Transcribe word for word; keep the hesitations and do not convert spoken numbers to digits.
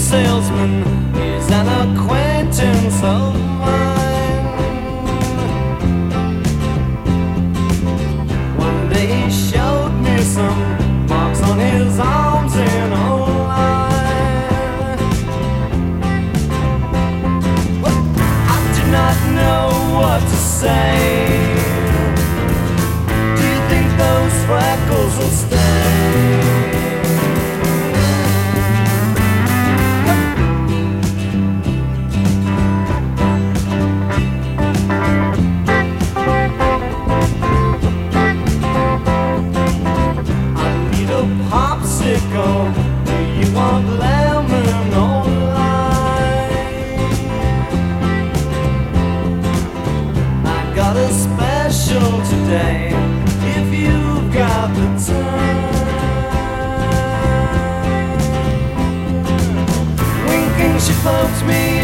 salesman, he's an acquaintance of mine. One day he showed me some marks on his arms in a line. Well, I do not know what to say. Do you think those freckles will stay? Do you want lemon or lime? I got a special today, if you've got the time. Winking, she poked me